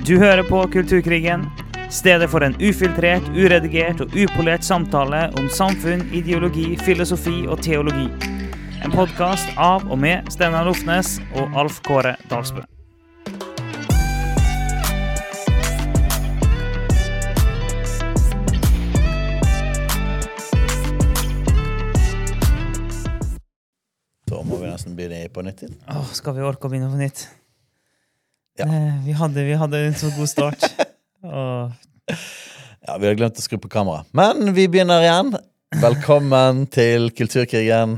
Du hører på Kulturkrigen, stedet for en ufiltrert, uredigert og upolert samtale om samfunn, ideologi, filosofi og teologi. En podcast av og med Steinar Lofnes og Alf Kåre Dalsbø. Da må vi nesten begynne på nytt. Skal vi orke å begynne på nytt? Ja. Vi hadde en så god start. Ja, vi har glemt å skru på kamera. Men vi begynner igjen. Velkommen til Kulturkrigen.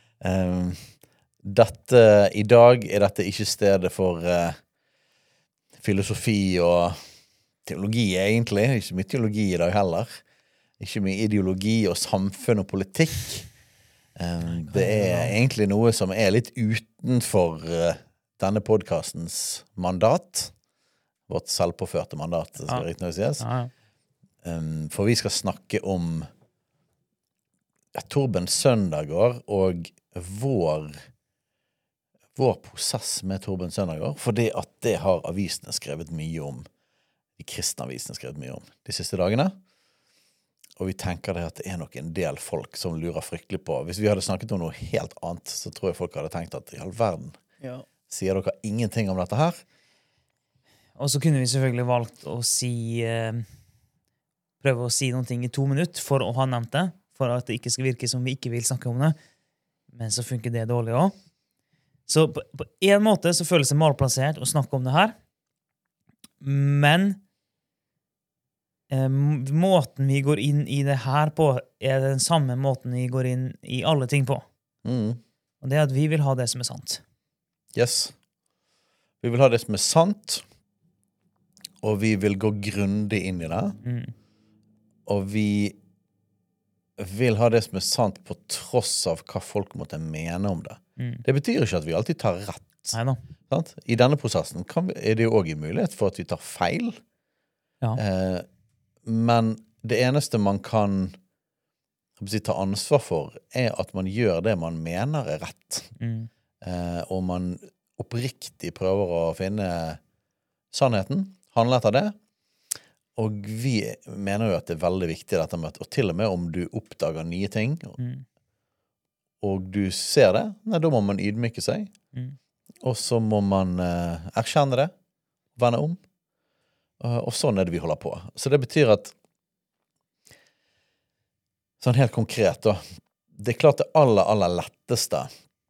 I dag er dette ikke stedet for filosofi og teologi egentlig. Ikke mye teologi i dag heller. Ikke mye ideologi og samfunn og politikk. Det er egentlig noe som er litt utenfor denne podcastens mandat. Vårt selvpåførte mandat, skal riktig nok sies. For vi skal snakke om Torben Søndergaard og vår prosess med Torben Søndergaard, fordi at det har avisene skrevet mye om, de kristne avisene skrevet mye om de siste dagene. Og vi tenker det at det er nok en del folk som lurer fryktelig på. Hvis vi hadde snakket om noe helt annet, så tror jeg folk hadde tenkt at i all verden, sier dere ingenting om dette her? Og så kunne vi selvfølgelig valgt å prøve å si noen ting i 2 minutter for å ha nevnt det, for at det ikke skal virke som vi ikke vil snakke om det. Men så funker det dårlig også. Så på en måte så føles det malplassert å snakke om det her. Men måten vi går inn i det her på er den samme måten vi går inn i alle ting på. Og det er at vi vil ha det som er sant. Yes. Vi vil ha det som er sant, og vi vil gå grundig inn i det. Og vi vil ha det som er sant på tross av hva folk måtte mene om det. Det betyr ikke at vi alltid tar rett. Neida. Sant? I denne prosessen er det jo også en mulighet for at vi tar feil. Ja. Men det eneste man kan ta ansvar for er at man gjør det man mener er rett. Og man oppriktig prøver å finne sannheten, handle etter det. Og vi mener jo at det er veldig viktig dette med og til og med om du oppdager nye ting, og du ser det, da må man ydmyke seg. Og så må man erkjenne det, vende om. Og sånn er det vi holder på. Så det betyr at sånn helt konkret da, det er klart det aller letteste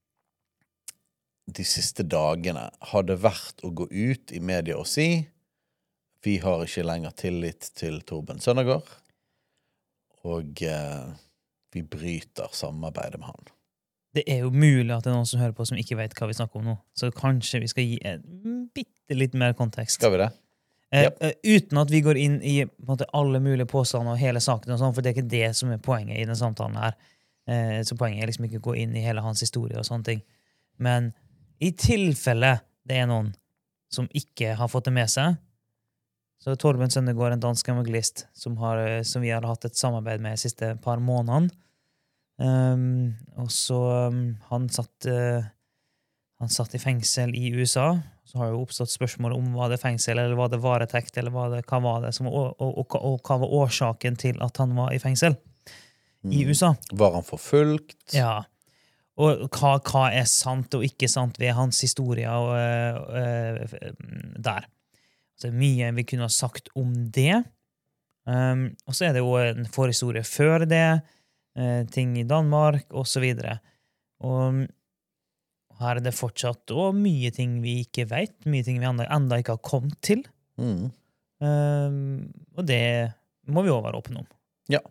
de siste dagene hadde vært å gå ut i media og si vi har ikke lenger tillit til Torben Søndergaard, og vi bryter samarbeidet med han. Det er jo mulig at det er noen som hører på som ikke vet hva vi snakker om nå, så kanskje vi skal gi en bitte litt mer kontekst. Skal vi det? Uten at vi går inn i på en måte, alle mulige påstander og hele saken og sånn, for det er ikke det som er poenget i den samtalen her. Så poenget er liksom ikke å gå inn i hele hans historie og sånne ting. Men i tilfelle det er noen som ikke har fått det med seg, så Torben Søndergaard, en dansk evangelist som vi har hatt et samarbeid med de siste par månedene. Og så han satt i fengsel i USA. Så har jo oppstått spørsmål om var det fengsel, eller var det varetekt, eller hva var det som, og hva var årsaken til at han var i fengsel i USA. Var han forfulgt? Ja. Og hva er sant og ikke sant ved hans historie der. Så mye vi kunne ha sagt om det. Og så er det jo en forhistorie før det, ting i Danmark, og så videre. Og her er det fortsatt og mye ting vi ikke vet, mye ting vi enda ikke har kommet til. Og det må vi også være åpne om. Ja.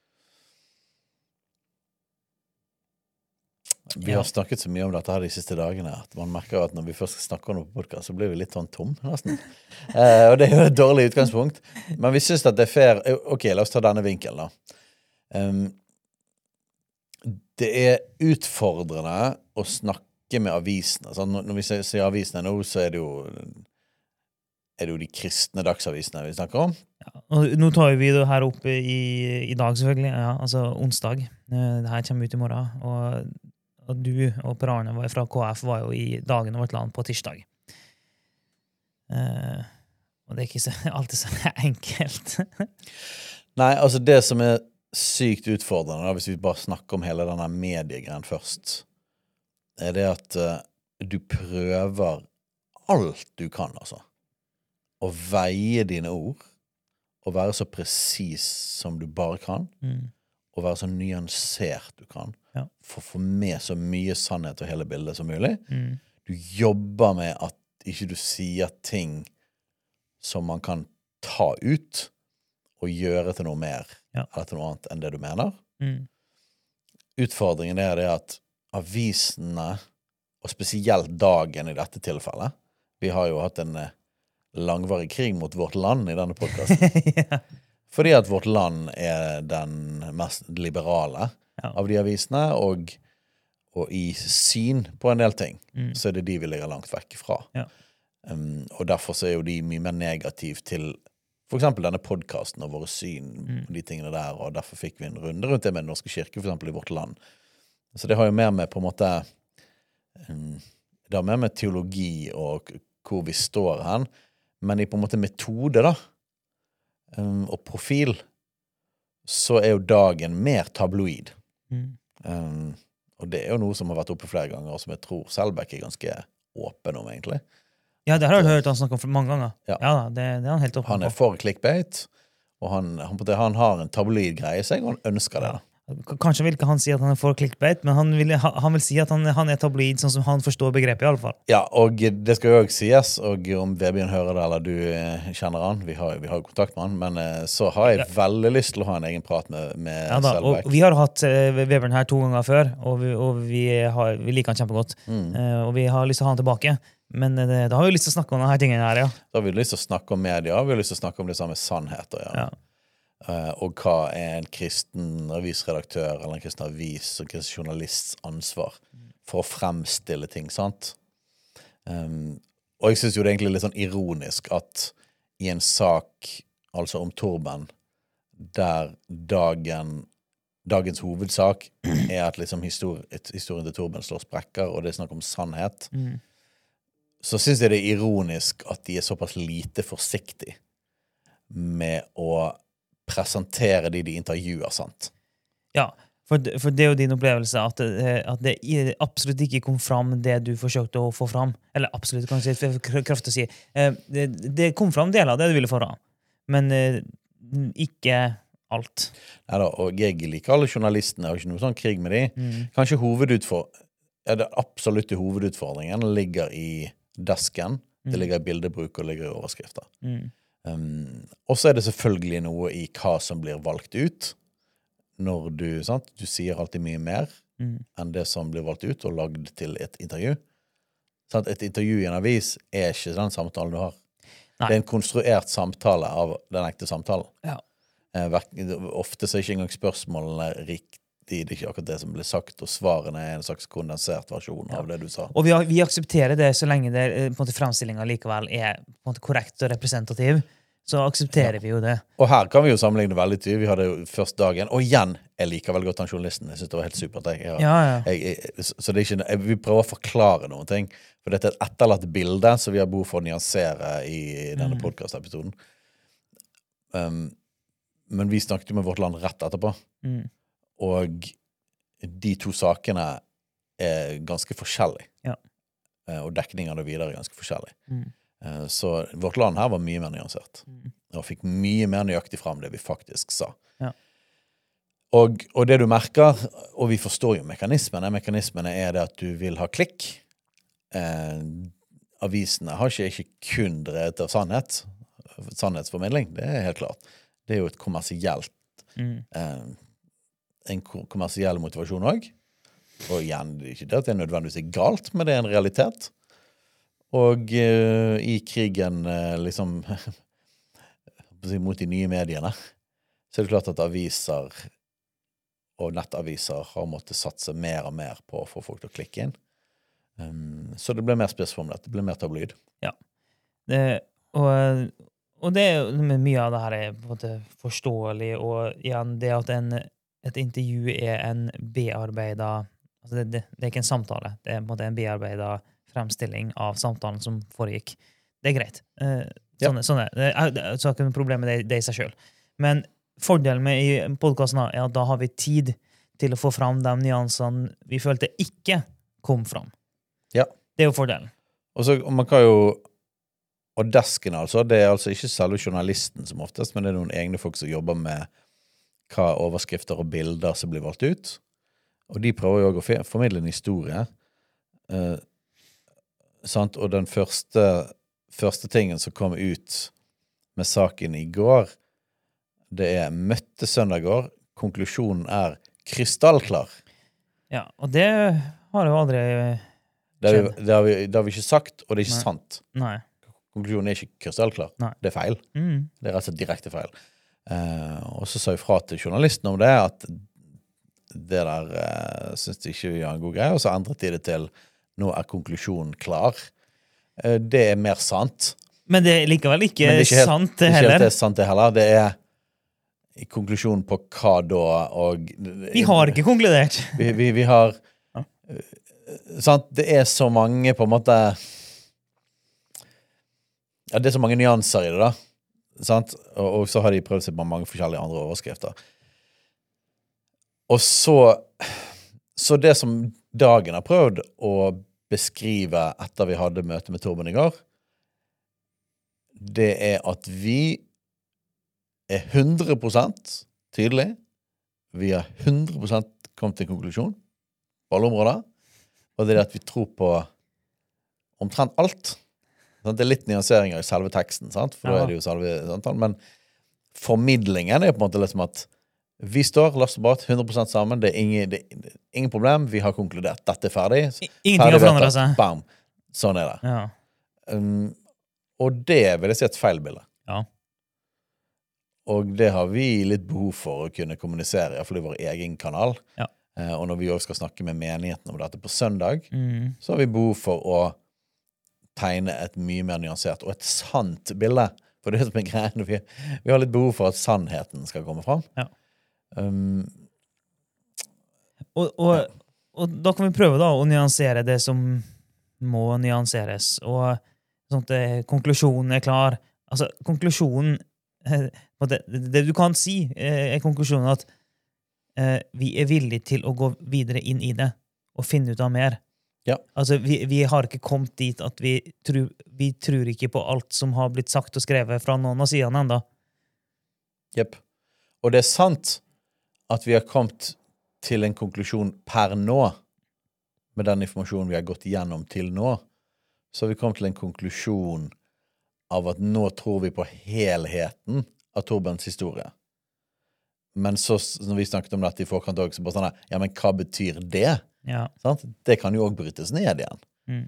Vi har snakket så mye om dette her de siste dagene, at man merker at når vi først snakker om noe på podcast, så blir vi litt sånn tom, nesten. Og det er jo et dårlig utgangspunkt. Men vi synes at det er fair. Ok, la oss ta denne vinkelen da. Det er utfordrende å snakke med avisene. Altså, når vi sier avisene nå, så er det jo de kristne dagsavisene vi snakker om. Ja, og nå tar vi det her opp i dag selvfølgelig, ja, altså onsdag. Det her kommer ut i morgen, og du og Per Arne fra KF var jo i Dagen og Vårt Land på tirsdag. Og det er ikke så, alltid så enkelt. Nei, altså det som er sykt utfordrende, da, hvis vi bare snakker om hele denne mediegreien først, er det at du prøver alt du kan, altså. Å veie dine ord, og være så presis som du bare kan, og være så nyansert du kan, for å få med så mye sannhet og hele bildet som mulig. Du jobber med at ikke du sier ting som man kan ta ut, og gjøre til noe mer, eller til noe annet enn det du mener. Utfordringen er det at avisene, og spesielt Dagen i dette tilfellet, vi har jo hatt en langvarig krig mot Vårt Land i denne podcasten. Fordi at Vårt Land er den mest liberale av de avisene, og i syn på en del ting, så er det de vi ligger langt vekk fra. Og derfor så er jo de mye mer negativ til for eksempel denne podcasten og våre syn på de tingene der, og derfor fikk vi en runde rundt det med Den Norske Kirke, for eksempel i Vårt Land. Så det har jo mer med på en måte, det har mer med teologi og hvor vi står hen, men i på en måte metode da, og profil, så er jo Dagen mer tabloid. Og det er jo noe som har vært oppe flere ganger, og som jeg tror Selbekk er ganske åpen om, egentlig. Ja, det har jeg hørt han snakke om mange ganger. Ja, det er han helt åpen på. Han er for clickbait, og han har en tabloid greie seg, og han ønsker det da. Kanskje vil ikke han si at han er for clickbait, men han vil si at han er tabloid, sånn som han forstår begrepet i alle fall. Ja, og det skal jo også sies, og om Vebjørn hører det, eller du kjenner han, vi har jo kontakt med han, men så har jeg veldig lyst til å ha en egen prat med Selbekk. Og vi har hatt Vebjørn her 2 ganger før, og vi liker han kjempegodt, og vi har lyst til å ha han tilbake. Men da har vi lyst til å snakke om denne tingene her, Da har vi lyst til å snakke om media, vi har lyst til å snakke om det samme sannheter, og hva er en kristen avisredaktør eller en kristen avis og kristen journalists ansvar for å fremstille ting, sant? Og jeg synes jo det er egentlig litt sånn ironisk at i en sak, altså om Torben, der dagens hovedsak er at liksom historien til Torben slår sprekker, og det er snakk om sannhet, så synes jeg det er ironisk at de er såpass lite forsiktig med å presentere de intervjuer, sant? Ja, for det er jo din opplevelse at det absolutt ikke kom fram det du forsøkte å få fram. Eller absolutt, kan jeg si, for kraft å si. Det kom fram deler av det du ville få fram, men ikke alt. Neida, og jeg liker alle journalistene, jeg har ikke noe sånn krig med de. Kanskje det absolutte hovedutfordringen ligger i desken, det ligger i bildebruk og ligger i overskrifter. Og så er det selvfølgelig noe i hva som blir valgt ut når du sier alltid mye mer enn det som blir valgt ut og lagd til et intervju. Sant? Et intervju i en avis er ikke den samtalen du har. Nei. Det er en konstruert samtale av den ekte samtalen. Ofte så er ikke engang spørsmålene riktig, det er ikke akkurat det som ble sagt, og svarene er en slags kondensert versjon av det du sa. Og vi aksepterer det så lenge det, på en måte, fremstillingen likevel er på en måte korrekt og representativ, så aksepterer vi jo det. Og her kan vi jo sammenligne veldig tydelig. Vi hadde jo først Dagen, og igjen, jeg liker veldig godt den journalisten. Jeg synes det var helt supert. Så det er ikke, vi prøver å forklare noen ting, for dette er et etterlatt bilde, så vi har behov for å nyansere i denne podcast-episoden. Men vi snakket jo med Vårt Land rett etterpå. Og de 2 sakene er ganske forskjellige. Og dekningen og videre er ganske forskjellig. Så Vårt Land her var mye mer nyansert. Og fikk mye mer nøyaktig frem det vi faktisk sa. Og det du merker, og vi forstår jo mekanismene er det at du vil ha klikk. Avisene har ikke kun drevet av sannhetsformidling, det er helt klart. Det er jo et kommersielt en kommersiell motivasjon også. Og igjen, det er ikke det at det nødvendigvis galt, men det er en realitet. Og i krigen liksom mot de nye mediene, så er det klart at aviser og nettaviser har måttet satse mer og mer på å få folk til å klikke inn. Så det ble mer spissformlet, det ble mer tabloid. Ja, og det er jo mye av det her er på en måte forståelig, og igjen det at et intervju er en bearbeidet, altså det er ikke en samtale, det er på en måte en bearbeidet fremstilling av samtalen som foregikk. Det er greit. Sånne. Så har ikke noe problem med det i seg selv. Men fordelen med i podcasten er at da har vi tid til å få fram de nyansene vi følte ikke kom fram. Ja. Det er jo fordelen. Og så man kan jo og desken altså, det er altså ikke selve journalisten som oftest, men det er noen egne folk som jobber med hva overskrifter og bilder som blir valgt ut. Og de prøver jo også å formidle en historie. Sant? Og den første tingen som kom ut med saken i går, det er møtte søndag går. Konklusjonen er krystallklar. Ja, og det har jo aldri skjedd. Det har vi ikke sagt, og det er ikke sant. Nei. Konklusjonen er ikke krystallklar. Nei. Det er feil. Det er rett og slett direkte feil. Og så sa jeg fra til journalisten om det, at det der synes de ikke vi har en god greie, og så endret de det til nå er konklusjonen klar. Det er mer sant. Men det er likevel ikke sant det heller. Det er ikke helt sant det heller. Det er i konklusjonen på hva da, og vi har ikke konkludert. Vi har sant, det er så mange på en måte ja, det er så mange nyanser i det da, sant? Og så har de prøvd seg på mange forskjellige andre overskrifter. Og så det som Dagen har prøvd å beskrive etter vi hadde møte med Torben i går, det er at vi er 100% tydelig. Vi har 100% kommet til en konklusjon på alle områder. Og det er at vi tror på omtrent alt. Det er litt nyanseringer i selve teksten, sant? For da er det jo selve samtalen. Men formidlingen er på en måte liksom at vi står, last og bart, 100% sammen. Det er ingen problem. Vi har konkludert. Dette er ferdig. Ingenting har forandret seg. Bam. Sånn er det. Ja. Og det vil jeg si et feilbilde. Ja. Og det har vi litt behov for å kunne kommunisere, i hvert fall i vår egen kanal. Ja. Og når vi også skal snakke med menigheten om dette på søndag, så har vi behov for å tegne et mye mer nyansert og et sant bilde. For det er som er greien. Vi har litt behov for at sannheten skal komme fram. Ja. Og da kan vi prøve da å nyansere det som må nyanseres. Og sånn at konklusjonen er klar. Altså, konklusjonen det du kan si er konklusjonen at vi er villige til å gå videre inn i det og finne ut av mer. Ja. Altså, vi har ikke kommet dit at vi tror ikke på alt som har blitt sagt og skrevet fra noen av sidene enda. Jepp. Og det er sant at vi har kommet til en konklusjon per nå, med den informasjonen vi har gått gjennom til nå, så har vi kommet til en konklusjon av at nå tror vi på helheten av Torbens historie. Men så, når vi snakket om dette i forkant også, så bare sånn, ja, men hva betyr det? Ja. Sant? Det kan jo også brytes ned igjen.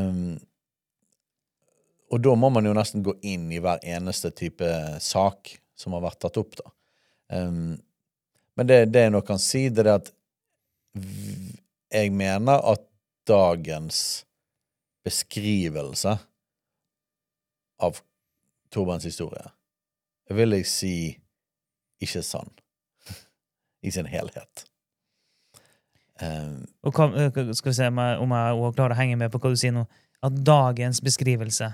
Og da må man jo nesten gå inn i hver eneste type sak som har vært tatt opp da. Men det jeg nå kan si, det er at jeg mener at dagens beskrivelse av Torbens historie, vil jeg si ikke sann i sin helhet. Og skal vi se om jeg klarer å henge med på hva du sier nå, at dagens beskrivelse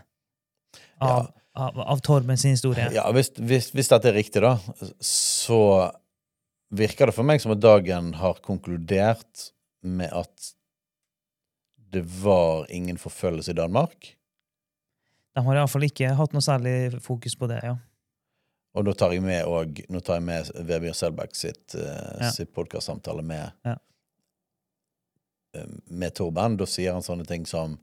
av Torbens historie. Ja, hvis dette er riktig da, så virker det for meg som at Dagen har konkludert med at det var ingen forfølgelse i Danmark. De har i hvert fall ikke hatt noe særlig fokus på det, ja. Og nå tar jeg med Vebjørn Selbekk sitt podcastsamtale med Torben. Da sier han sånne ting som,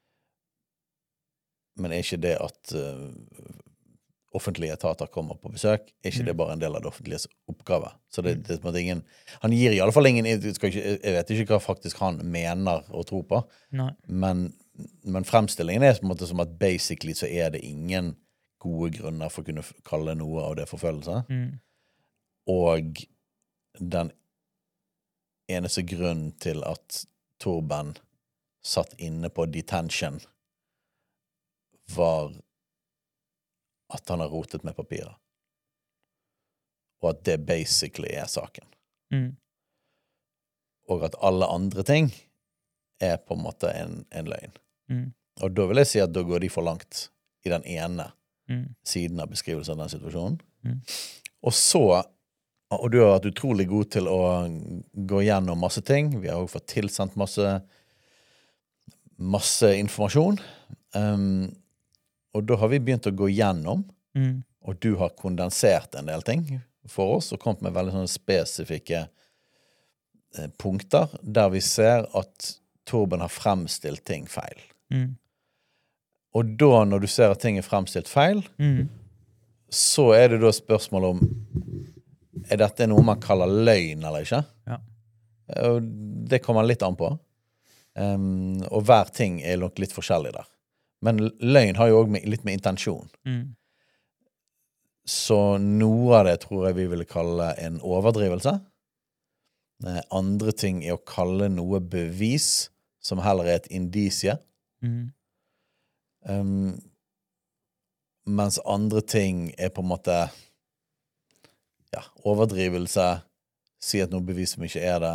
men er ikke det at offentlige etater kommer på besøk, er ikke det bare en del av det offentliges oppgave? Så det er på en måte ingen, han gir i alle fall ingen, jeg vet ikke hva faktisk han mener og tror på. Nei. Men fremstillingen er på en måte som at basically så er det ingen gode grunner for å kunne kalle noe av det forfølgelse. Og den eneste grunnen til at Torben satt inne på detention var at han har rotet med papirer. Og at det basically er saken. Og at alle andre ting er på en måte en løgn. Og da vil jeg si at da går de for langt i den ene. siden av beskrivelsen av den situasjonen. Og så, og du har vært utrolig god til å gå gjennom masse ting. Vi har også fått tilsendt masse informasjon. Og da har vi begynt å gå gjennom, og du har kondensert en del ting for oss, og kommet med veldig sånne spesifikke punkter, der vi ser at Torben har fremstilt ting feil. Og da, når du ser at ting er fremstilt feil, så er det da spørsmål om er dette noe man kaller løgn eller ikke? Ja. Og det kommer litt an på. Og hver ting er nok litt forskjellig der. Men løgn har jo også litt med intensjon. Så noe av det tror jeg vi ville kalle en overdrivelse. Andre ting er å kalle noe bevis, som heller er et indisie. Mens andre ting er på en måte overdrivelse, si at noe bevis som ikke er det,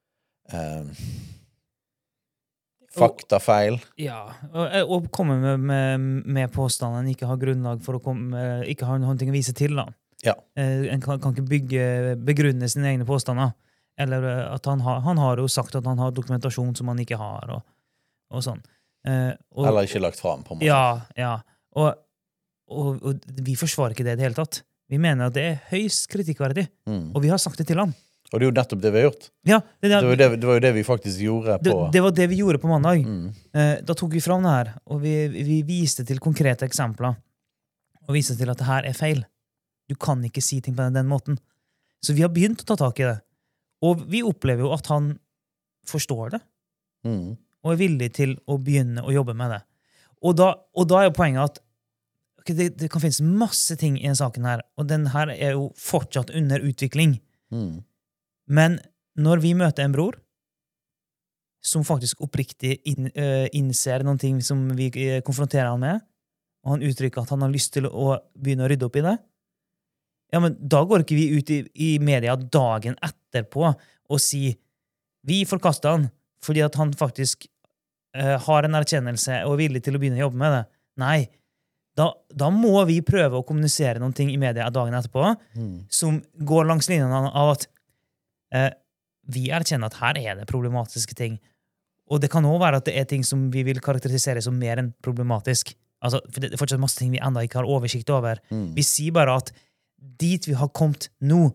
faktafeil. Ja, og komme med påstanden ikke har grunnlag for å ikke har noen ting å vise til da. Ja. En kan ikke begrunne sine egne påstander, eller at han har jo sagt at han har dokumentasjon som han ikke har, og sånn. Eller ikke lagt frem på en måte. Ja. Og vi forsvarer ikke det i det hele tatt. Vi mener at det er høyst kritikkverdig, og vi har sagt det til ham. Og det er jo nettopp det vi har gjort. Ja, det var jo det vi faktisk gjorde på... Det var det vi gjorde på mandag. Da tok vi fram det her, og vi viste til konkrete eksempler, og viste til at det her er feil. Du kan ikke si ting på den måten. Så vi har begynt å ta tak i det. Og vi opplever jo at han forstår det, og er villig til å begynne å jobbe med det. Og da er jo poenget at det kan finnes masse ting i en saken her, og den her er jo fortsatt under utvikling. Men når vi møter en bror som faktisk oppriktig innser noen ting som vi konfronterer han med, og han uttrykker at han har lyst til å begynne å rydde opp i det, ja, men da går ikke vi ut i media dagen etterpå og si vi forkaster han fordi at han faktisk har en erkjennelse og er villig til å begynne å jobbe med det. Nei, da må vi prøve å kommunisere noen ting i media dagen etterpå som går langs linjen av at vi erkjenner at her er det problematiske ting. Og det kan også være at det er ting som vi vil karakterisere som mer enn problematisk. Altså, for det er fortsatt masse ting vi enda ikke har oversikt over. Vi sier bare at dit vi har kommet nå,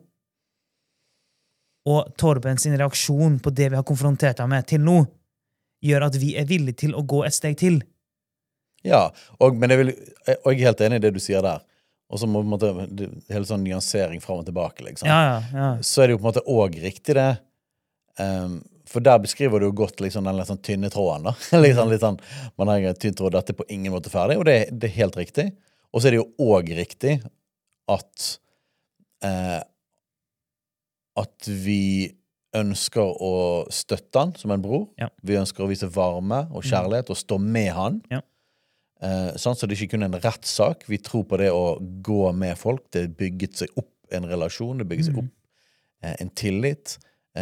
og Torben sin reaksjon på det vi har konfrontert ham med til nå, gjør at vi er villige til å gå et steg til. Ja, men jeg er helt enig i det du sier der. Og så må på en måte hele sånn nyansering frem og tilbake, liksom. Ja. Så er det jo på en måte også riktig det. For der beskriver du jo godt liksom, den litt sånn tynne tråden, da. litt sånn, man har en tynn tråd, dette er på ingen måte ferdig, og det er helt riktig. Og så er det jo også riktig at vi ønsker å støtte han som en bror. Ja. Vi ønsker å vise varme og kjærlighet og stå med han. Ja. Sånn så det ikke kun er en rettssak. Vi tror på det å gå med folk. Det bygget seg opp en relasjon, det bygget seg opp en tillit.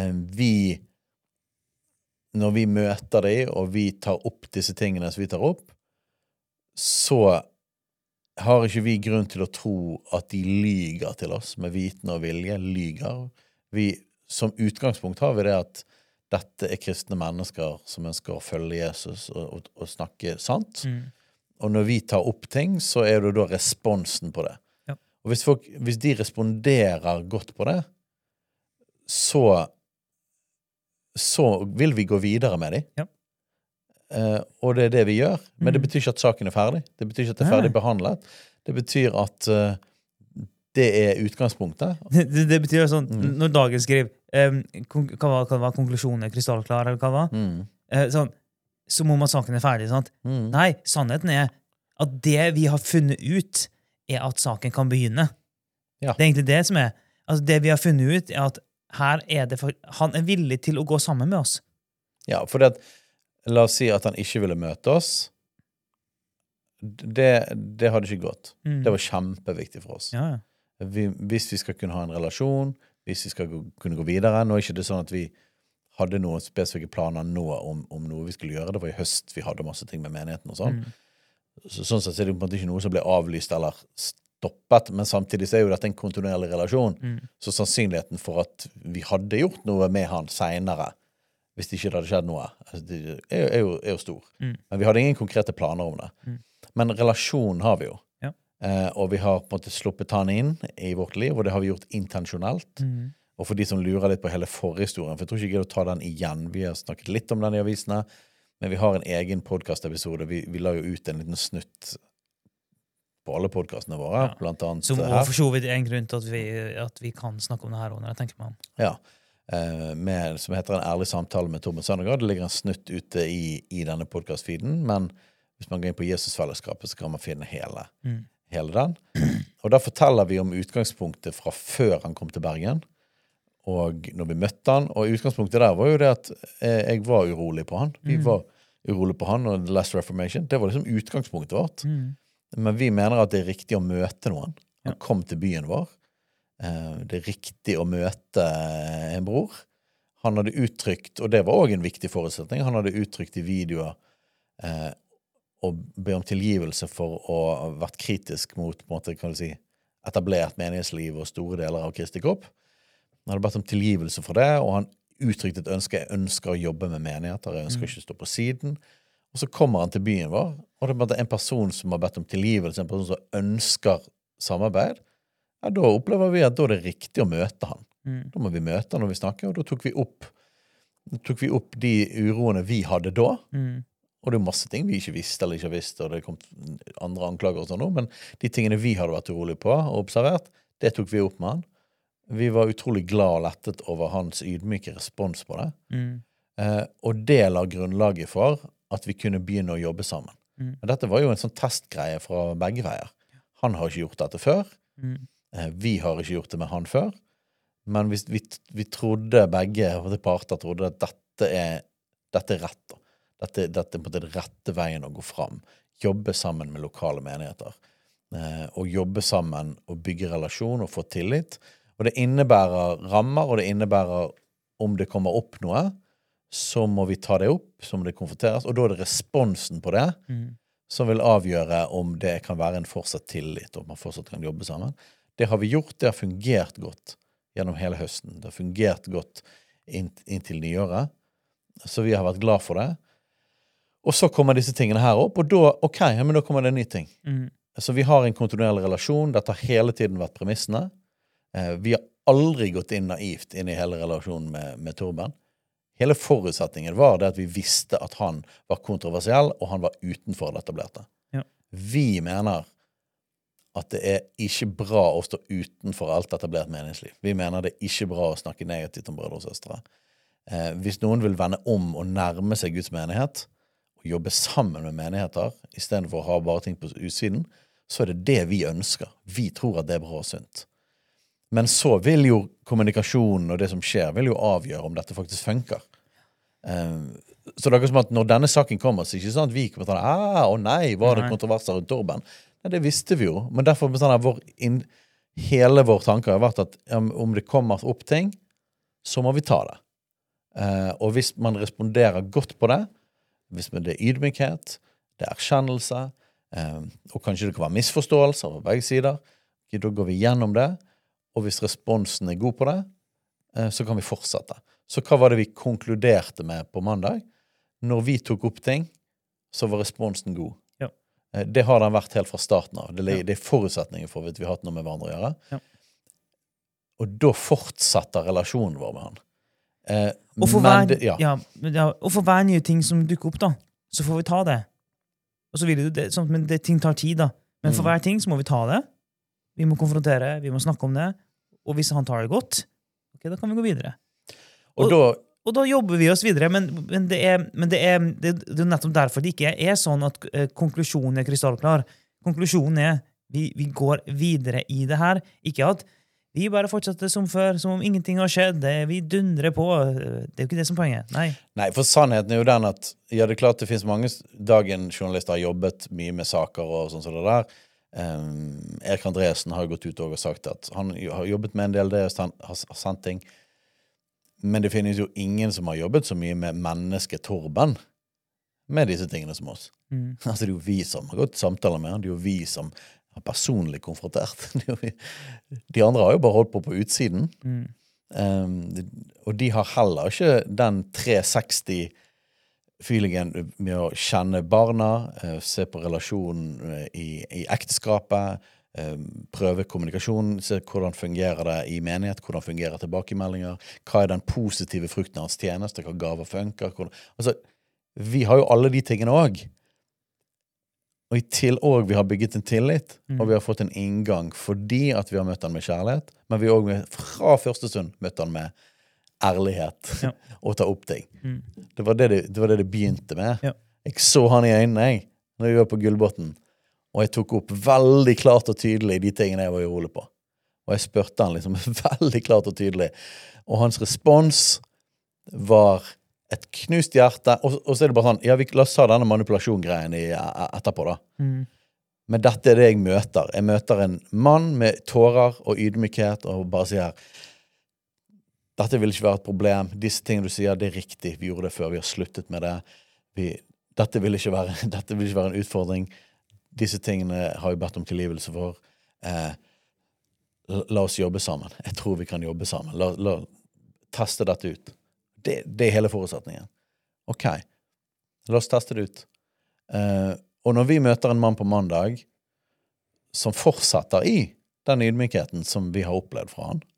Når vi møter dem, og vi tar opp disse tingene som vi tar opp, så har ikke vi grunn til å tro at de lyger til oss med viten og vilje, lyger. Som utgangspunkt har vi det at dette er kristne mennesker som ønsker å følge Jesus og snakke sant. Og når vi tar opp ting, så er det da responsen på det. Ja. Og hvis de responderer godt på det, så vil vi gå videre med dem. Ja. Og det er det vi gjør. Men det betyr ikke at saken er ferdig. Det betyr ikke at det er ferdig behandlet. Det betyr at det er utgangspunktet. Det betyr sånn, når dagen skriver, hva var konklusjonen, krystallklar, eller hva var? Sånn, som om at saken er ferdig, sant? Nei, sannheten er at det vi har funnet ut er at saken kan begynne. Ja. Det er egentlig det som er. Altså, det vi har funnet ut er at her er det han er villig til å gå sammen med oss. Ja, for la oss si at han ikke ville møte oss. Det hadde ikke gått. Det var kjempeviktig for oss. Ja. Hvis vi skal kunne ha en relasjon, hvis vi skal kunne gå videre. Nå er ikke det sånn at vi hadde noen spesifikke planer nå om noe vi skulle gjøre. Det var i høst vi hadde masse ting med menigheten og sånn. sånn sett så det på en måte ikke noe som blir avlyst eller stoppet, men samtidig så jo dette en kontinuerlig relasjon, så sannsynligheten for at vi hadde gjort noe med han senere, hvis det ikke hadde skjedd noe, altså det jo stor. Men vi hadde ingen konkrete planer om det. Men relasjon har vi jo. Ja. Og vi har på en måte sluppet han inn i vårt liv, og det har vi gjort intensjonelt. Og for de som lurer litt på hele forhistorien, for jeg tror ikke jeg gidder å ta den igjen, vi har snakket litt om den i avisene, men vi har en egen podcast-episode, vi la jo ut en liten snutt på alle podcastene våre, blant annet som her. For så vidt en grunn til at vi kan snakke om det her, når jeg tenker meg om. Ja, som heter En ærlig samtale med Torben Søndergaard. Det ligger en snutt ute i denne podcast-feeden, men hvis man går inn på Jesusfellesskapet, så kan man finne hele den. Og da forteller vi om utgangspunktet fra før han kom til Bergen, og når vi møtte han, og utgangspunktet der var jo det at jeg var urolig på han. Vi var urolig på han, og The Last Reformation. Det var liksom utgangspunktet vårt. Men vi mener at det riktig å møte noen. Han kom til byen vår. Det riktig å møte en bror. Han hadde uttrykt, og det var også en viktig forutsetning, han hadde uttrykt i videoer og be om tilgivelse for å ha vært kritisk mot, på en måte, kan du si, etablert menighetsliv og store deler av Kristi kropp. Han hadde bedt om tilgivelse for det, og han uttrykte et ønske, jeg ønsker å jobbe med menigheter, jeg ønsker ikke å stå på siden. Og så kommer han til byen vår, og det er en person som har bedt om tilgivelse, en person som ønsker samarbeid. Ja, da opplever vi at da det riktig å møte han. Da må vi møte han når vi snakker, og da tok vi opp de uroene vi hadde da, og det masse ting vi ikke visste eller ikke visste, og det kom andre anklager og sånn, men de tingene vi hadde vært urolig på og observert, det tok vi opp med han. Vi var utrolig glad og lettet over hans ydmyke respons på det. Og det la grunnlaget for at vi kunne begynne å jobbe sammen. Men dette var jo en sånn testgreie fra begge veier. Han har ikke gjort dette før. Vi har ikke gjort det med han før. Men vi trodde begge, og de parter trodde at dette er rett. Dette er på den rette veien å gå fram. Jobbe sammen med lokale menigheter. Og jobbe sammen og bygge relasjon og få tillit. Og det innebærer rammer, og det innebærer om det kommer opp noe, så må vi ta det opp, så må det konfronteres, og da er det responsen på det som vil avgjøre om det kan være en fortsatt tillit, og man fortsatt kan jobbe sammen. Det har vi gjort, det har fungert godt gjennom hele høsten. Det har fungert godt inntil nyåret, så vi har vært glad for det. Og så kommer disse tingene her opp, og da, men da kommer det en ny ting. Så vi har en kontinuerlig relasjon, dette har hele tiden vært premissene. Vi har aldri gått inn naivt inn i hele relasjonen med Torben. Hele forutsetningen var det at vi visste at han var kontroversiell, og han var utenfor det etablerte. Ja. Vi mener at det er ikke bra å stå utenfor alt etablert meningsliv. Vi mener det er ikke bra å snakke negativt om brødre og søstre. Hvis noen vil vende om og nærme seg Guds menighet, og jobbe sammen med menigheter, i stedet for å ha bare ting på utsiden, så er det vi ønsker. Vi tror at det er bra og sunt. Men så vil jo kommunikasjonen og det som skjer, vil jo avgjøre om dette faktisk funker. Så det er ikke som at når denne saken kommer, så er det ikke sånn at vi kommer til å nei, var det kontroverser rundt Torben? Nei, det visste vi jo. Men derfor hele vår tanke har vært at om det kommer opp ting, så må vi ta det. Og hvis man responderer godt på det, hvis det er ydmykhet, det er erkjennelse, og kanskje det kan være misforståelser på begge sider, da går vi gjennom det, og hvis responsen er god på det, så kan vi fortsette. Så hva var det vi konkluderte med på mandag? Når vi tok opp ting, så var responsen god. Ja. Det har den vært helt fra starten av. Det er forutsetninger for at vi har hatt noe med hverandre å gjøre. Ja. Og da fortsetter relasjonen vår med han. Og for hver nye ting som dukker opp da, så får vi ta det. Og så vil det sånn, men ting tar tid da. Men for hver ting så må vi ta det. Vi må konfrontere, vi må snakke om det. Og hvis han tar det godt, da kan vi gå videre. Og da jobber vi oss videre, men det er nettopp derfor det ikke er sånn at konklusjonen er krystallklar. Konklusjonen er vi går videre i det her. Ikke at vi bare fortsetter som før, som om ingenting har skjedd. Vi dundrer på. Det er jo ikke det som er poenget. Nei, for sannheten er jo den at det er klart det finnes mange dagens journalister har jobbet mye med saker og sånn som det der. Erik Andresen har gått ut og sagt at han har jobbet med en del det, har sendt ting. Men det finnes jo ingen som har jobbet så mye med mennesket Torben. med disse tingene som oss. Altså, det er jo vi som har gått samtaler med han, det er jo vi som har personlig konfrontert. De andre har jo bare holdt på utsiden. Og de har heller ikke den 360-feelingen med å kjenne barna, se på relasjonen i ekteskapet, prøve kommunikasjon, se hvordan fungerer det i menighet, hvordan fungerer tilbakemeldinger, hva er den positive frukten av hans tjeneste, hva gaver funker. Altså, vi har jo alle de tingene også. Og vi har bygget en tillit, og vi har fått en inngang fordi at vi har møtt han med kjærlighet, men vi har også fra første stund møtt han med ærlighet og ta opp ting. Det var det begynte med. Jeg så han i øynene, når vi var på Gullbåten, og jeg tok opp veldig klart og tydelig de tingene jeg var urolig på. Og jeg spurte han liksom veldig klart og tydelig. Og hans respons var et knust hjerte, og så er det bare sånn, ja, la oss ta denne manipulasjongreien etterpå da. Men dette er det jeg møter. Jeg møter en mann med tårer og ydmykhet, og bare sier, dette vil ikke være et problem, disse tingene du sier, det er riktig, vi gjorde det før, vi har sluttet med det, dette vil ikke være en utfordring, disse tingene har vi bedt om tilgivelse for, la oss jobbe sammen, jeg tror vi kan jobbe sammen, la teste dette ut. Det er hele forutsetningen. Ok, la oss teste det ut. Og når vi møter en mann på mandag som fortsetter i den ydmykheten som vi har opplevd fra han,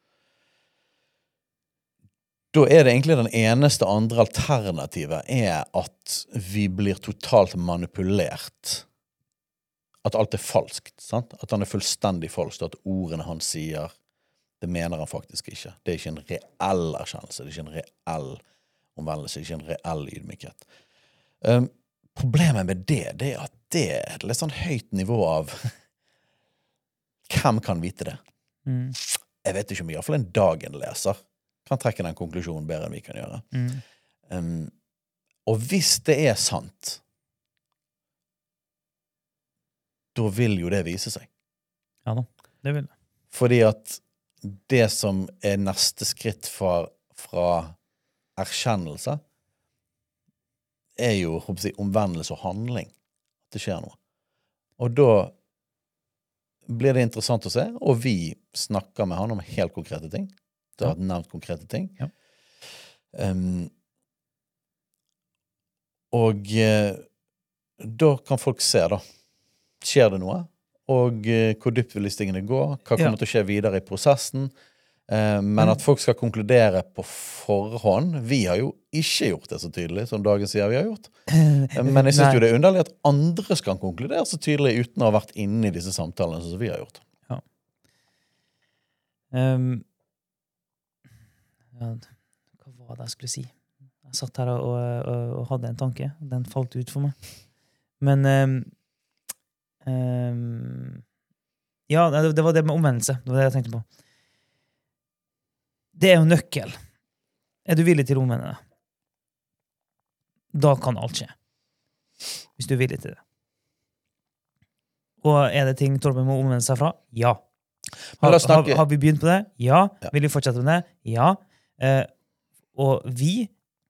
da er det egentlig den eneste andre alternativet er at vi blir totalt manipulert. At alt er falskt, sant? At han er fullstendig falskt, at ordene han sier, det mener han faktisk ikke. Det er ikke en reell erkjennelse, det er ikke en reell omvendelse, det er ikke en reell ydmykhet. Problemet med det er at det er et litt sånn høyt nivå av hvem kan vite det? Jeg vet ikke om i hvert fall en dagenleser kan trekke den konklusjonen bedre enn vi kan gjøre. Og hvis det er sant, da vil jo det vise seg. Ja da, det vil det. Fordi at det som er neste skritt fra erkjennelse er jo omvendelse og handling. At det skjer noe. Og da blir det interessant å se, og vi snakker med han om helt konkrete ting. Det har nevnt konkrete ting. Ja. Og da kan folk se da. Skjer det noe? Og hvor dypt vil disse tingene gå? Hva kommer til å skje videre i prosessen? Men at folk skal konkludere på forhånd, vi har jo ikke gjort det så tydelig som dagen sier vi har gjort. Men jeg synes jo det er underlig at andre skal konkludere så tydelig uten å ha vært inne i disse samtalene som vi har gjort. Ja. Hva var det jeg skulle si? Jeg satt her og hadde en tanke. Den falt ut for meg. Men ja, det var det med omvendelse. Det var det jeg tenkte på. Det er jo nøkkel. Er du villig til å omvende deg? Da kan alt skje. Hvis du er villig til det. Og er det ting Torben må omvende seg fra? Ja. Har vi begynt på det? Ja. Vil vi fortsette med det? Ja. Og vi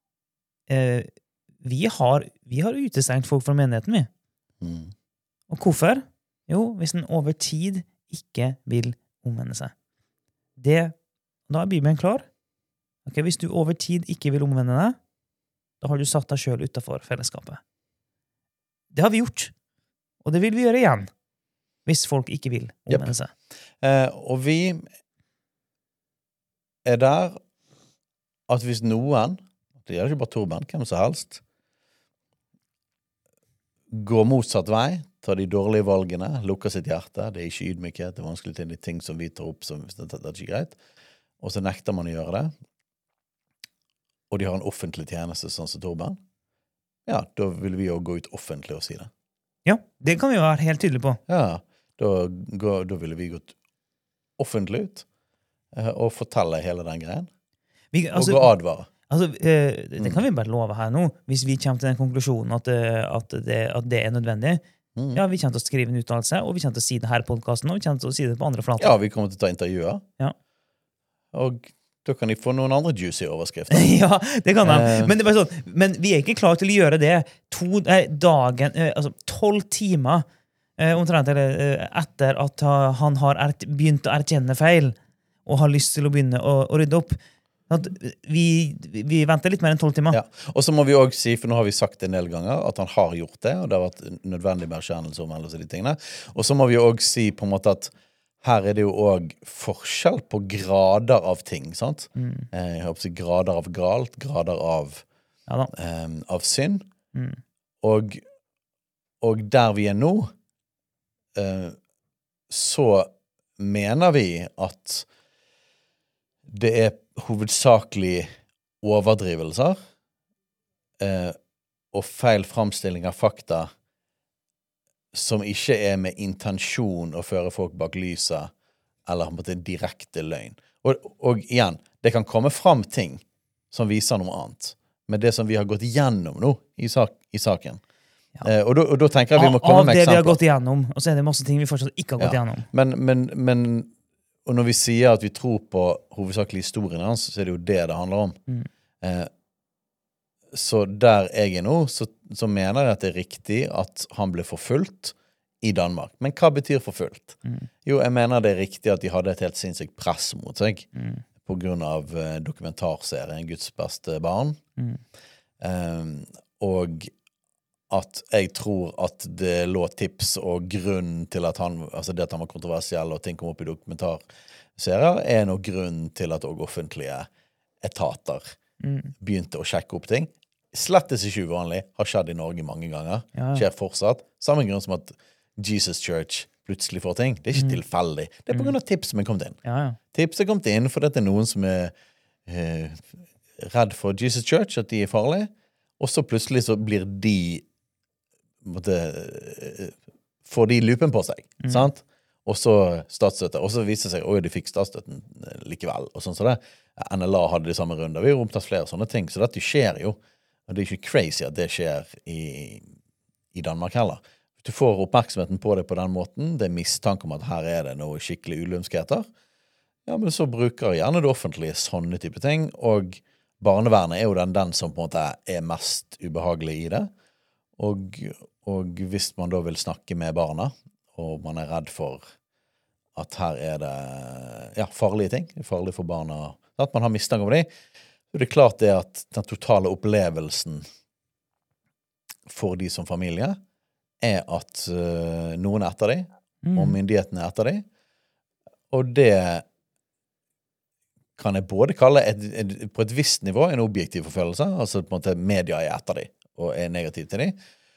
har utestengt folk fra menigheten, vi. Og hvorfor? Jo, hvis den over tid ikke vil omvende seg. Da er Bibelen klar. Ok, hvis du over tid ikke vil omvende deg, da har du satt deg selv utenfor fellesskapet. Det har vi gjort. Og det vil vi gjøre igjen, hvis folk ikke vil omvende seg. Og vi er der at hvis noen, det gjør ikke bare Torben, hvem som helst, går motsatt vei, tar de dårlige valgene, lukker sitt hjerte, det er ikke ydmykhet, det er vanskelig til de ting som vi tar opp, som det er ikke greit, og så nekter man å gjøre det, og de har en offentlig tjeneste sånn som Torben, ja, da vil vi jo gå ut offentlig og si det. Ja, det kan vi jo være helt tydelige på. Ja, da ville vi gått offentlig ut og fortelle hele den greien. Og gå advare. Altså, det kan vi bare love her nå, hvis vi kommer til den konklusjonen at det er nødvendig. Ja, vi kommer til å skrive en uttalelse, og vi kommer til å si det her i podcasten, og vi kommer til å si det på andre flater. Ja, vi kommer til å ta intervjuer. Ja. Og Da kan de få noen andre juicy overskrifter. Ja, det kan de. Men, det er bare sånn, men vi er ikke klar til å gjøre det 12 timer omtrent etter at han har begynt å erkjenne feil og har lyst til å begynne å rydde opp. At vi venter litt mer enn 12 timer. Ja. Og så må vi også si, for nå har vi sagt en del ganger, at han har gjort det, og det har vært nødvendig med erkjennelse om alle de tingene. Og så må vi også si på en måte at her er det jo også forskjell på grader av ting, sant? Jeg håper å si grader av galt, grader av, av synd. Og der vi er nå, så mener vi at det er hovedsakelig overdrivelser og feil framstilling av fakta som ikke er med intensjon å føre folk bak lyset, eller på en måte direkte løgn. Og igjen, det kan komme fram ting som viser noe annet, med det som vi har gått gjennom nå i saken. Ja. Og da tenker jeg vi må komme med eksempler. Av det vi har gått igjennom, og så er det masse ting vi fortsatt ikke har gått igjennom. Men og når vi sier at vi tror på hovedsakelig historien hans, så er det jo det handler om. Så der jeg er nå, så mener jeg at det er riktig at han ble forfulgt i Danmark. Men hva betyr forfulgt? Jo, jeg mener det er riktig at de hadde et helt sinnssykt press mot seg på grunn av dokumentarserien Guds beste barn. Og at jeg tror at det lå tips og grunn til at altså det at han var kontroversiell og ting kom opp i dokumentarserier, er noe grunn til at også offentlige etater begynte å sjekke opp ting. Slettes ikke uvanlig, har skjedd i Norge mange ganger, skjer fortsatt. Samme grunn som at Jesus Church plutselig får ting. Det er ikke tilfeldig. Det er på grunn av tips som er kommet inn. Tips er kommet inn fordi det er noen som er redd for Jesus Church, at de er farlige, og så plutselig så blir de får de lupen på seg, sant? Og så statsstøtte, og så viser det seg, de fikk statsstøtten likevel, og sånn så det. NLA hadde de samme runder, vi har omtatt flere sånne ting, så dette skjer jo, og det er ikke crazy at det skjer i Danmark heller. Hvis du får oppmerksomheten på det på den måten, det er mistanke om at her er det noe skikkelig ulømskheter, ja, men så bruker gjerne det offentlige sånne type ting, og barnevernet er jo den som på en måte er mest ubehagelig i det, og hvis man da vil snakke med barna, og man er redd for at her er det farlige ting, farlig for barna, at man har mistanke om det, så det er klart det at den totale opplevelsen for de som familie er at noen er etter de, og myndighetene er etter de, og det kan jeg både kalle på et visst nivå en objektiv forfølgelse, altså på en måte media er etter de, og er negativ til de,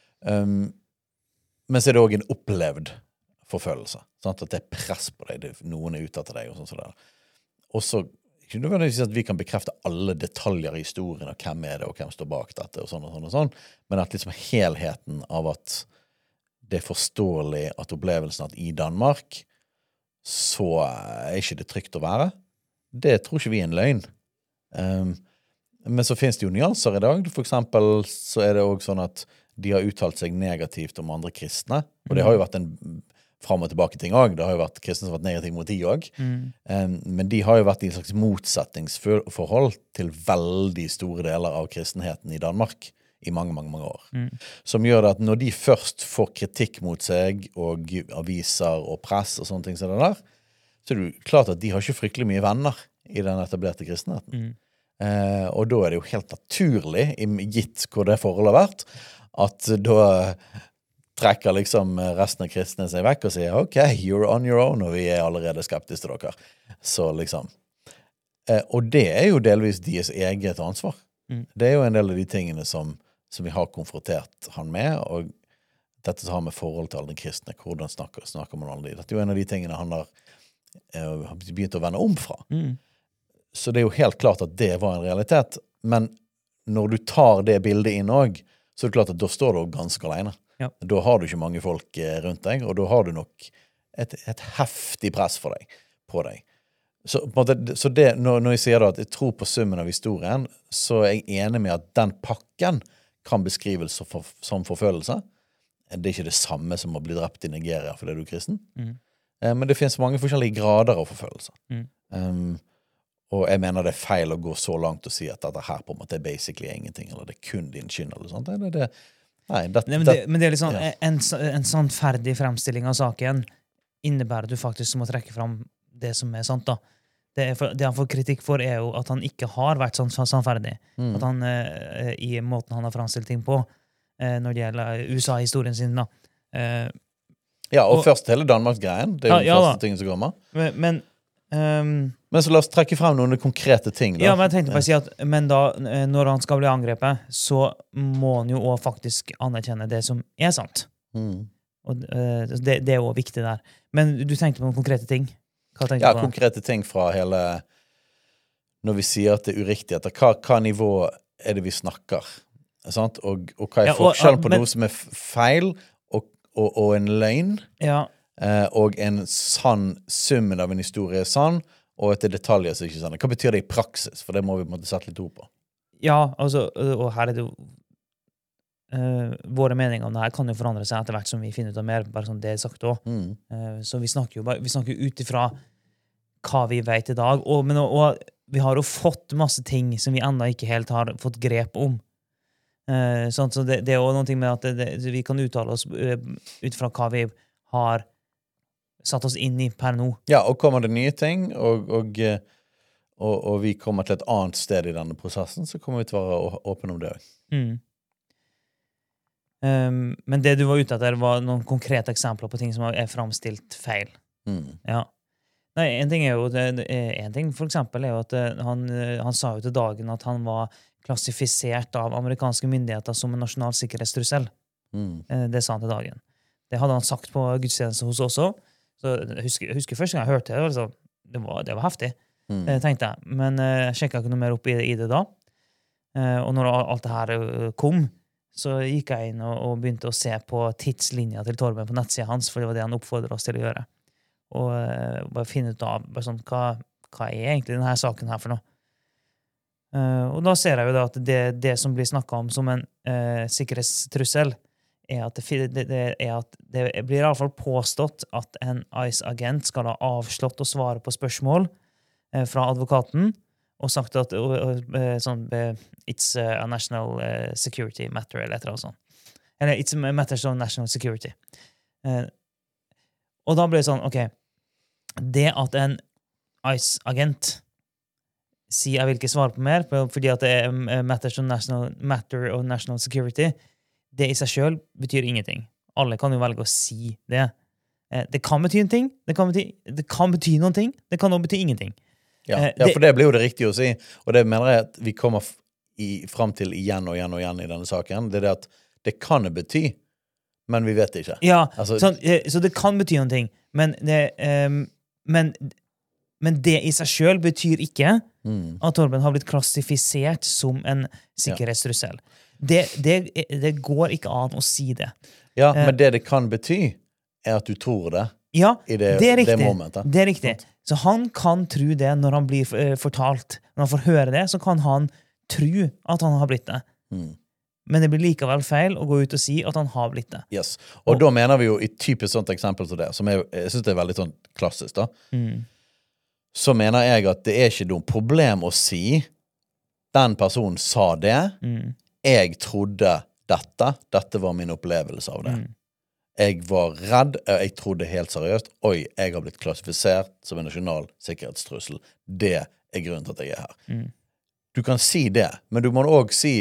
men så er det også en opplevd forfølgelse, sant? At det er press på deg, noen er ute etter deg, og sånn sånn der. Og så, ikke nødvendigvis at vi kan bekrefte alle detaljer i historien, og hvem er det, og hvem står bak dette, og sånn og sånn og sånn, men at liksom helheten av at det er forståelig at opplevelsen at i Danmark, så er ikke det trygt å være. Det tror ikke vi er en løgn. Men så finnes det jo nyanser i dag. For eksempel så er det også sånn at de har uttalt seg negativt om andre kristne, og det har jo vært en fram og tilbake ting også. Det har jo vært kristne som har vært negativ mot de også. Men de har jo vært i en slags motsetningsforhold til veldig store deler av kristenheten i Danmark i mange, mange, mange år. Som gjør det at når de først får kritikk mot seg, og aviser og press og sånne ting som det der, så er det jo klart at de har ikke fryktelig mye venner i den etablerte kristenheten. Og da er det jo helt naturlig, gitt hvor det forholdet har vært, at da trekker liksom resten av kristne seg vekk og sier, ok, you're on your own, og vi er allerede skeptiske til dere. Så liksom. Og det er jo delvis deres eget ansvar. Det er jo en del av de tingene som vi har konfrontert han med, og dette som har med forhold til alle kristne, hvordan snakker man om det. Dette er jo en av de tingene han har begynt å vende om fra. Så det er jo helt klart at det var en realitet, men når du tar det bildet inn også, så er det klart at da står du ganske alene. Da har du ikke mange folk rundt deg, og da har du nok et heftig press på deg. Så, så det, når jeg sier da at jeg tror på summen av historien, så er jeg enig med at den pakken kan beskrives som forfølgelse. Det er ikke det samme som å bli drept i Nigeria fordi du er kristen. Men det finnes mange forskjellige grader av forfølgelse. Og jeg mener det feil å gå så langt og si at dette her på en måte basically ingenting, eller det kun din skyld, eller sånt. Nei, men det liksom, en sannferdig fremstilling av saken innebærer at du faktisk må trekke fram det som sant da. Det han får kritikk for jo at han ikke har vært sannferdig. At han, i måten han har fremstilt ting på, når det gjelder USA-historien sin da. Og først hele Danmark-greien, det jo den første ting som kommer. Men så la oss trekke frem noen konkrete ting da. Ja, men jeg tenkte bare å si at men da, når han skal bli angrepet, så må han jo også faktisk anerkjenne det som sant. Og det jo viktig der. Men du tenkte på noen konkrete ting? Hva tenkte du på? Konkrete ting fra hele når vi sier at det uriktig, etter hva nivå det vi snakker, sant? Og hva forskjellen på noe som feil og en løgn, og en sann summen av en historie sann, og etter detaljer så ikke sann. Hva betyr det i praksis? For det må vi på en måte sette litt ord på. Ja, altså, og her det jo våre meninger om det her kan jo forandre seg etter hvert som vi finner ut av mer, bare sånn det sagt også. Så vi snakker jo utifra hva vi vet i dag, og vi har jo fått masse ting som vi enda ikke helt har fått grep om. Så det jo noen ting med at vi kan uttale oss utifra hva vi har satt oss inn i per nå. Ja, og kommer det nye ting, og vi kommer til et annet sted i denne prosessen, så kommer vi til å være åpne om det også. Men det du var ute etter var noen konkrete eksempler på ting som fremstilt feil. Ja. Nei, en ting for eksempel jo at han sa jo til Dagen at han var klassifisert av amerikanske myndigheter som en nasjonal sikkerhetstrussel. Det sa han til Dagen. Det hadde han sagt på gudstjenesten hos oss også. Så jeg husker første gang jeg hørte det, altså, det var heftig, tenkte jeg. Men jeg sjekket ikke noe mer opp i det da. Og når alt det her kom, så gikk jeg inn og begynte å se på tidslinja til Torben på nettsiden hans, for det var det han oppfordret oss til å gjøre. Og bare finne ut av sånn, hva egentlig denne saken her for noe. Og da ser jeg jo da at det som blir snakket om som en sikkerhetstrussel, at det blir i alle fall påstått at en ICE-agent skal ha avslått å svare på spørsmål fra advokaten, og sagt at sånn, it's a national security matter, eller et eller annet sånt. Eller it's a matter of national security. Og da blir det sånn, ok, det at en ICE-agent sier jeg vil ikke svare på mer, fordi at det matter of national security, det i seg selv betyr ingenting. Alle kan jo velge å si det. Det kan bety en ting, det kan bety noen ting, det kan også bety ingenting. Ja, for det blir jo det riktige å si, og det mener jeg at vi kommer frem til igjen og igjen og igjen i denne saken, det at det kan det bety, men vi vet det ikke. Ja, altså, så det kan bety noen ting, men det i seg selv betyr ikke at Torben har blitt klassifisert som en sikkerhetstrussel. Det går ikke an å si det. Ja, men det kan bety at du tror det i det momentet. Det er riktig. Så han kan tro det når han blir fortalt. Når han får høre det, så kan han tro at han har blitt det. Men det blir likevel feil å gå ut og si at han har blitt det. Yes. Og da mener vi jo i typisk sånt eksempel til det, som jeg synes det er veldig sånn klassisk da, så mener jeg at det er ikke noe problem å si den personen sa det, jeg trodde dette var min opplevelse av det. Jeg var redd, jeg trodde helt seriøst, oi, jeg har blitt klassifisert som en nasjonal sikkerhetstrussel. Det er grunnen til at jeg er her. Du kan si det, men du må også si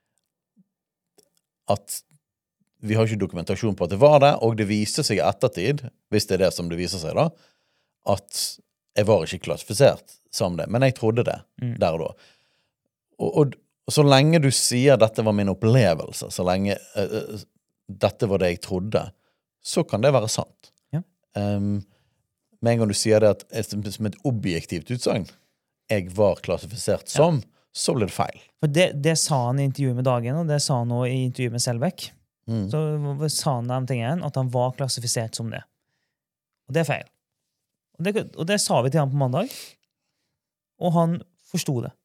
at vi har ikke dokumentasjon på at det var det, og det viste seg i ettertid, hvis det er det som det viser seg da, at jeg var ikke klassifisert som det, men jeg trodde det der og da. Og så lenge du sier dette var min opplevelse, så lenge dette var det jeg trodde, så kan det være sant. Ja. Med en gang du sier det som et objektivt utsagn, jeg var klassifisert som, så ble det feil. For det sa han i intervjuet med Dagen, og det sa han også i intervjuet med Selbekk. Så sa han de tingene, at han var klassifisert som det. Og det er feil. Og det sa vi til han på mandag, og han forstod det.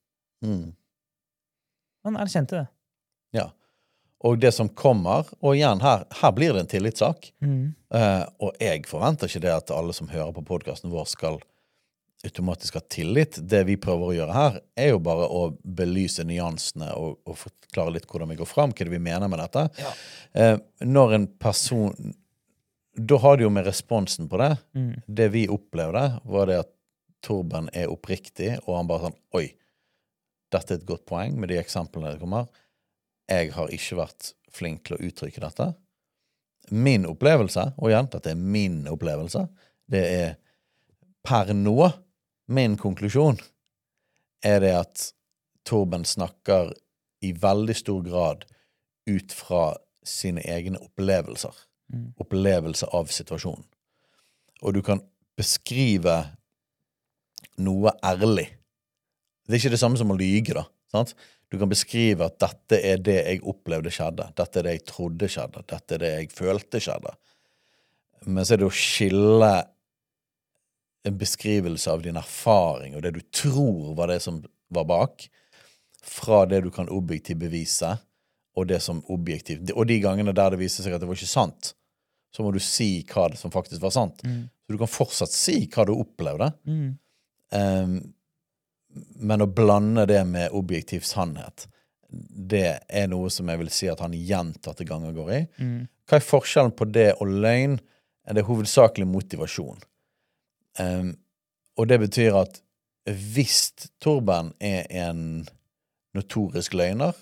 Han erkjente det. Ja. Og det som kommer, og igjen, her blir det en tillitssak, og jeg forventer ikke det at alle som hører på podcasten vår skal automatisk ha tillit. Det vi prøver å gjøre her, jo bare å belyse nyansene og forklare litt hvordan vi går frem, hva det vi mener med dette. Ja. Når en person, da har det jo med responsen på det. Det vi opplevde var det at Torben oppriktig, og han bare sånn, oi, dette et godt poeng med de eksemplene det kommer. Jeg har ikke vært flink til å uttrykke dette. Min opplevelse, og igjen, dette min opplevelse, det per nå, min konklusjon, det at Torben snakker i veldig stor grad ut fra sine egne opplevelser. Opplevelse av situasjonen. Og du kan beskrive noe ærlig. Det ikke det samme som å lyge, da. Sant? Du kan beskrive at dette det jeg opplevde skjedde. Dette det jeg trodde skjedde. Dette det jeg følte skjedde. Men så det å skille en beskrivelse av din erfaring og det du tror var det som var bak, fra det du kan objektivt bevise, og det som objektivt. Og de gangene der det viser seg at det var ikke sant, så må du si hva det som faktisk var sant. Så du kan fortsatt si hva du opplevde. Men å blande det med objektiv sannhet, det noe som jeg vil si at han gjentatte ganger går i. Hva forskjellen på det og løgn? Det hovedsakelig motivasjon. Og det betyr at hvis Torben en notorisk løgner,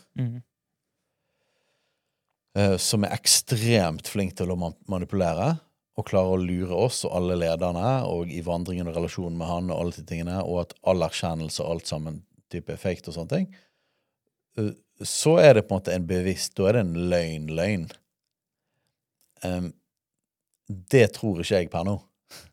som ekstremt flink til å manipulere, og klarer å lure oss og alle lederne, og i vandringen og relasjonen med han og alle de tingene, og at all erkjennelse og alt sammen type effekt og sånne ting, så det på en måte en bevisst, da det en løgn. Det tror ikke jeg per nå.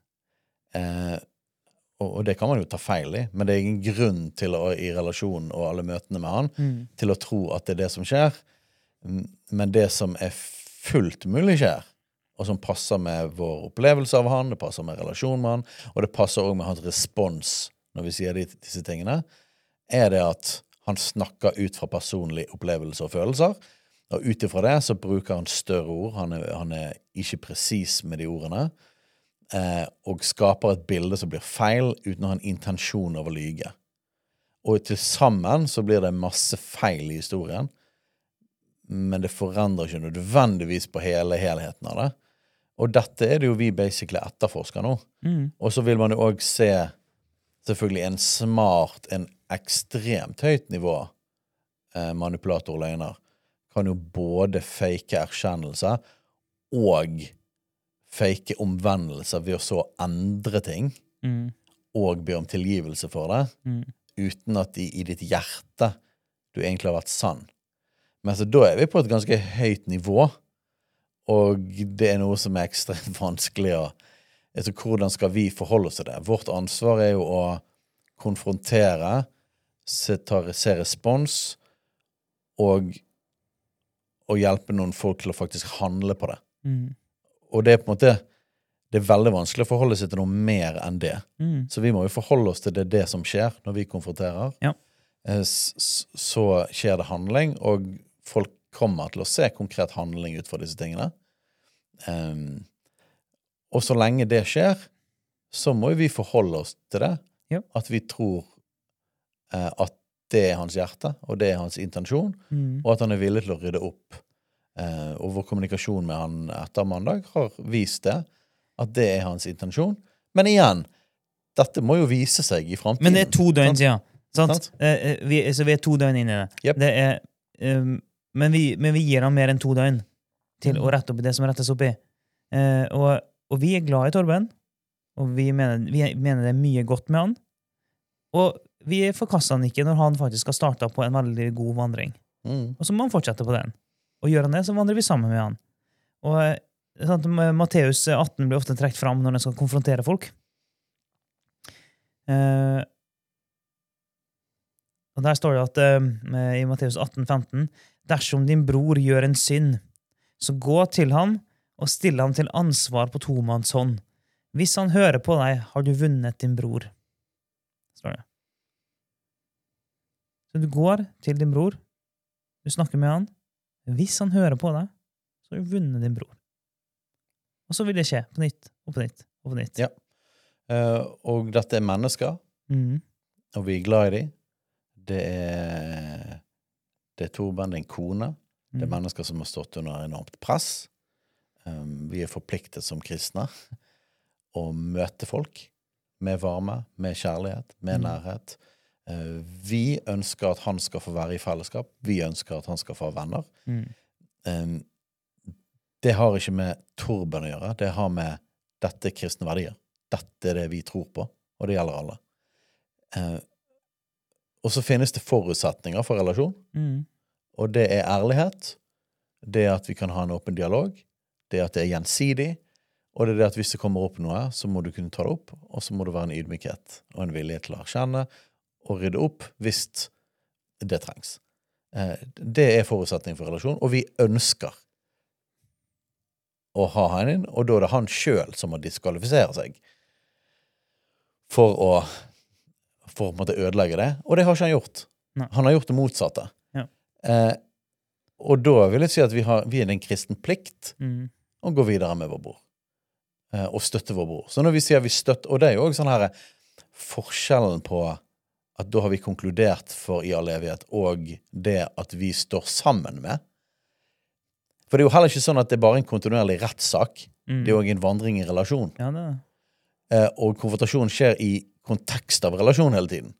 Og det kan man jo ta feil i, men det ingen grunn til å, i relasjonen og alle møtene med han, til å tro at det det som skjer. Men det som fullt mulig skjer, og som passer med vår opplevelse av han, det passer med relasjonen med han, og det passer også med hans respons når vi sier disse tingene, det at han snakker ut fra personlig opplevelse og følelser, og utifra det så bruker han større ord, han ikke presis med de ordene, og skaper et bilde som blir feil uten å ha en intensjon av å lyge. Og til sammen så blir det masse feil i historien, men det forandrer ikke nødvendigvis på hele helheten av det. Og dette det jo vi basically etterforsker nå. Og så vil man jo også se selvfølgelig en ekstremt høyt nivå manipulator og løgner kan jo både fake erkjennelse og fake omvendelse ved å så endre ting og be om tilgivelse for det uten at i ditt hjerte du egentlig har vært sann. Men så da vi på et ganske høyt nivå, og det noe som ekstremt vanskelig altså hvordan skal vi forholde oss til det? Vårt ansvar jo å konfrontere, se respons og hjelpe noen folk til å faktisk handle på det. Og det på en måte det veldig vanskelig å forholde seg til noe mer enn det. Så vi må jo forholde oss til det som skjer når vi konfronterer. Ja. Så skjer det handling, og folk kommer til å se konkret handling ut fra disse tingene. Og så lenge det skjer, så må vi forholde oss til det. Ja. At vi tror at det hans hjerte, og det hans intensjon, og at han villig til å rydde opp. Og vår kommunikasjon med han etter mandag har vist det, at det hans intensjon. Men igjen, dette må jo vise seg i fremtiden. Men det 2 døgn siden, sant? Vi 2 døgn inn i det. Yep. Det men vi gir han mer enn 2 døgn til å rette opp i det som rettes opp i. Og vi glad i Torben, og vi mener det mye godt med han, og vi forkaster han ikke når han faktisk har startet på en veldig god vandring. Og så må han fortsette på den. Og gjør han det, så vandrer vi sammen med han. Og Matteus 18 blir ofte trekt fram når han skal konfrontere folk. Og der står det at i Matteus 18:15 dersom din bror gjør en synd, så gå til ham og still ham til ansvar på tomanns hånd. Hvis han hører på deg, har du vunnet din bror. Står det. Så du går til din bror, du snakker med han. Hvis han hører på deg, så har du vunnet din bror. Og så vil det skje på nytt, og på nytt, og på nytt. Ja. Og dette mennesker, og vi glad i dem. Det er Torben, det en kone. Det mennesker som har stått under enormt press. Vi forpliktet som kristne å møte folk med varme, med kjærlighet, med nærhet. Vi ønsker at han skal få være i fellesskap. Vi ønsker at han skal få venner. Det har ikke med Torben å gjøre. Det har med dette kristne verdier. Dette det vi tror på, og det gjelder alle. Og så finnes det forutsetninger for relasjon, og det ærlighet, det at vi kan ha en åpen dialog, det at det gjensidig, og det at hvis det kommer opp noe, så må du kunne ta det opp, og så må det være en ydmykhet og en vilje til å erkjenne og rydde opp hvis det trengs. Det forutsetning for relasjon, og vi ønsker å ha han inn, og da det han selv som må diskvalifisere seg for å en måte ødelegge det, og det har ikke han gjort. Nei. Han har gjort det motsatte. Ja. Og da vil jeg si at vi den kristen plikt å gå videre med vår bror. Og støtte vår bror. Så når vi sier vi støtter, og det jo også sånn her forskjellen på at da har vi konkludert for i all evighet, og det at vi står sammen med. For det jo heller ikke sånn at det bare en kontinuerlig rettssak. Det jo også en vandring i relasjon. Ja, det. Og konfrontasjon skjer i kontekst av relasjon hele tiden.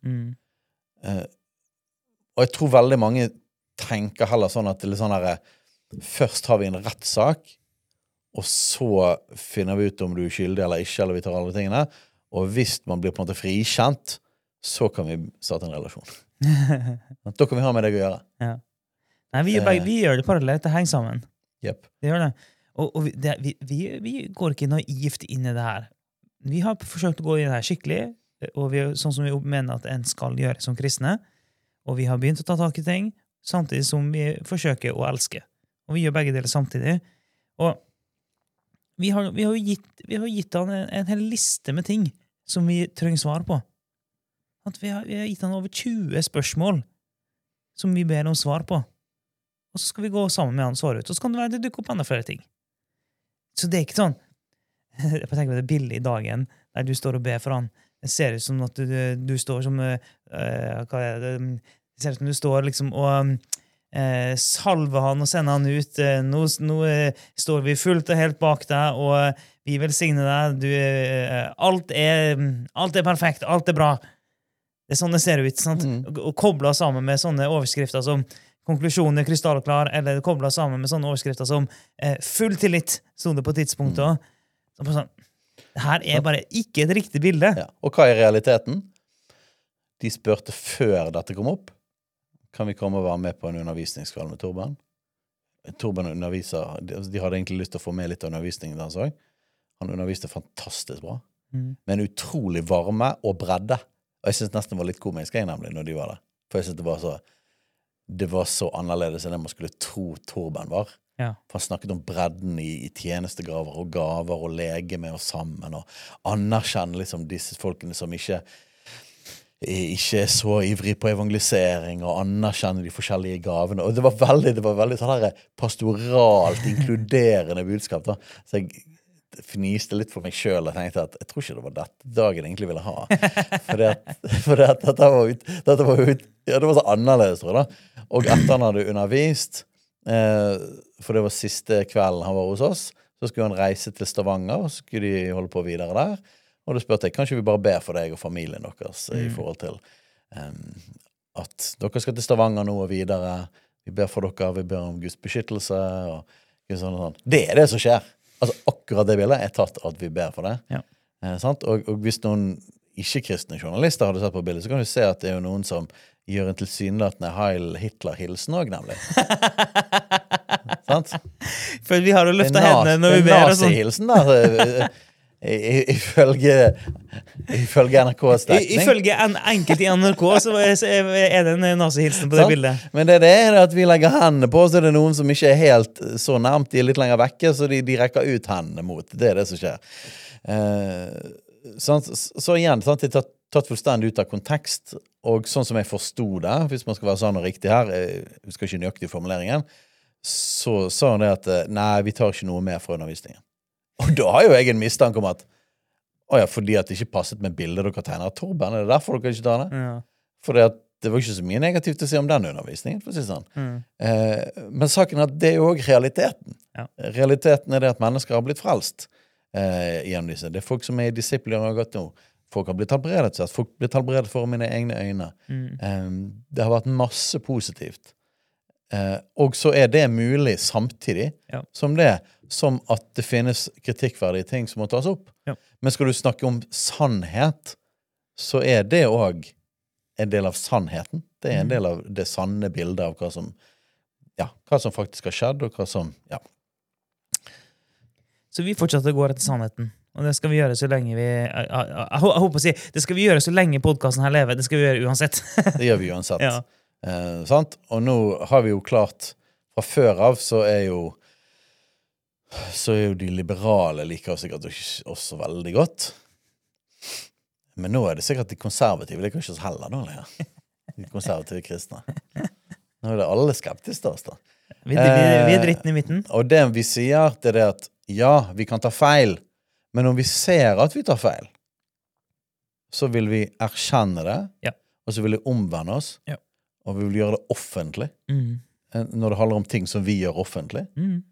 Og jeg tror veldig mange tenker heller sånn at det sånn her, først har vi en rettssak, og så finner vi ut om du skyldig eller ikke, eller vi tar alle tingene, og hvis man blir på en måte frikjent, så kan vi starte en relasjon. Da kan vi ha med deg å gjøre. Ja. Nei, vi gjør det parallelt, det henger sammen. Yep. Det gjør det. Og vi går ikke naivt inn i det her. Vi har forsøkt å gå inn i det her skikkelig, og sånn som vi mener at en skal gjøre som kristne, og vi har begynt å ta tak i ting, samtidig som vi forsøker å elske. Og vi gjør begge deler samtidig. Og vi har gitt han en hel liste med ting som vi trenger svar på. At vi har gitt han over 20 spørsmål som vi ber om svar på. Og så skal vi gå sammen med han og svare ut. Og så kan det være det dukker opp enda flere ting. Så det ikke sånn jeg tenker på det bildet i dagen der du står og ber for han. Det ser ut som at du står som hva det? Det ser ut som du står liksom og salver han og sender han ut. Nå står vi fullt og helt bak deg, og vi velsigner deg. Alt er perfekt, alt er bra. Det sånn det ser ut, sant? Og koblet sammen med sånne overskrifter som konklusjonen krystallklar, eller koblet sammen med sånne overskrifter som full tillit, så det på tidspunktet. Sånn, det her bare ikke et riktig bilde. Ja. Og hva realiteten? De spørte før dette kom opp. Kan vi komme og være med på en undervisningskveld med Torben? Torben underviser, de hadde egentlig lyst til å få med litt av undervisningen der, så. Han underviste fantastisk bra. Med en utrolig varme og bredde. Og jeg synes nesten det var litt komisk, nemlig, når de var der. For jeg synes det var så annerledes enn det man skulle tro Torben var. Ja. For han snakket om bredden i tjenestegraver og gaver og lege med oss sammen, og anerkjenne liksom disse folkene som ikke så ivrig på evangelisering, og anerkjenne de forskjellige gavene. Og det var veldig sånn her pastoralt, inkluderende budskap da. Så jeg fniste litt for meg selv og tenkte at jeg tror ikke det var dette dagen jeg egentlig ville ha. For dette var så annerledes, tror jeg da. Og etter han hadde undervist, for det var siste kvelden han var hos oss, så skulle han reise til Stavanger, og så skulle de holde på videre der. Og da spurte jeg, kanskje vi bare ber for deg og familien deres i forhold til at dere skal til Stavanger nå og videre. Vi ber for dere, vi ber om Guds beskyttelse og sånn. Det det som skjer. Altså akkurat det bildet tatt at vi ber for det. Ja. Sant? Og hvis noen ikke-kristne journalister hadde sett på bildet, så kan du se at det jo noen som gjør en tilsynelatende Heil Hitler-hilsen også, nemlig. Sant? For vi har jo løftet hendene når vi ber. Nazi-hilsen da, ifølge NRKs dekning. Ifølge enkelt i NRK så det en nazi-hilsen på det bildet. Men det at vi legger hendene på, så det noen som ikke helt så nærmt, de litt lenger vekke, så de rekker ut hendene mot. Det det som skjer. Så igjen, sant, det tatt fullstendig ut av kontekst, og sånn som jeg forstod det, hvis man skal være sånn og riktig her, jeg husker ikke nøyaktig formuleringen, så sa han det at nei, vi tar ikke noe mer fra undervisningen. Og da har jo jeg en mistanke om at fordi at det ikke passet med bildet dere tegner av Torben, det derfor dere ikke tar det? Ja. Fordi at det var ikke så mye negativt å si om den undervisningen, for å si sånn. Men saken at det jo også realiteten. Ja. Realiteten det at mennesker har blitt frelst gjennom disse. Det folk som i disipler har gått nå. Folk har blitt helbredet, så folk blir helbredet for mine egne øyne. Det har vært masse positivt. Og så det mulig samtidig som at det finnes kritikkverdige ting som må tas opp. Ja. Men skal du snakke om sannhet, så det også en del av sannheten. Det en del av det sanne bildet av hva som faktisk har skjedd, og hva som, Så vi fortsetter å gå etter sannheten. Og det skal vi gjøre så lenge vi... Jeg håper å si, det skal vi gjøre så lenge podcasten her lever. Det skal vi gjøre uansett. Det gjør vi uansett. Sant? Og nå har vi jo klart, fra før av så jo de liberale liker sikkert også veldig godt. Men nå det sikkert de konservative, det kan ikke oss heller nå, de konservative kristne. Nå det alle skeptiske til oss da. Vi dritten i midten. Og det vi sier, det at vi kan ta feil, men om vi ser at vi tar feil, så vil vi erkjenne det, og så vil vi omvende oss, og vi vil gjøre det offentlig, når det handler om ting som vi gjør offentlig.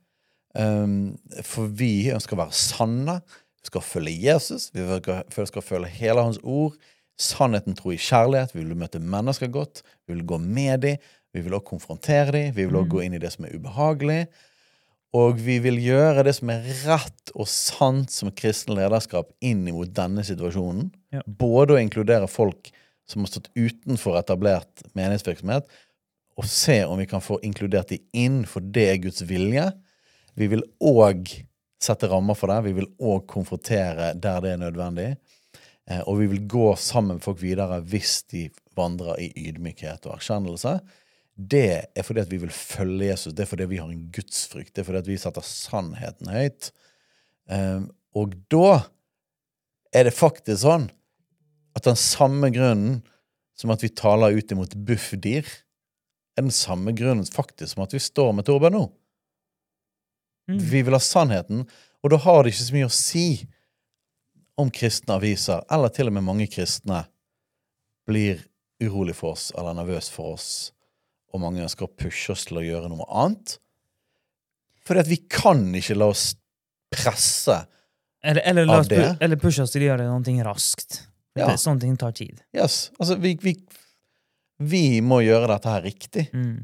For vi skal være sanne, vi skal følge Jesus, vi skal følge hele hans ord, sannheten tro i kjærlighet, vi vil møte mennesker godt, vi vil gå med dem, vi vil også konfrontere dem, vi vil også gå inn i det som ubehagelig, og vi vil gjøre det som rett og sant som kristen lederskap inn mot denne situasjonen, både å inkludere folk som har stått utenfor etablert menighetsvirksomhet, og se om vi kan få inkludert de inn, for det Guds vilje. Vi vil også sette rammer for det, vi vil også konfrontere der det nødvendig, og vi vil gå sammen med folk videre hvis de vandrer i ydmykhet og erkjennelse. Det fordi at vi vil følge Jesus, det fordi vi har en gudsfrykt, det fordi at vi setter sannheten høyt. Og da det faktisk sånn at den samme grunnen som at vi taler ut imot buffdyr, den samme grunnen faktisk som at vi står med Torben nå. Vi vil ha sannheten, og da har det ikke så mye å si om kristne aviser, eller til og med mange kristne blir urolig for oss, eller nervøs for oss, og mange skal pushe oss til å gjøre noe annet. Fordi at vi kan ikke la oss presse av det. Eller pushe oss til å gjøre noe raskt. Sånne ting tar tid. Yes, altså vi må gjøre dette her riktig.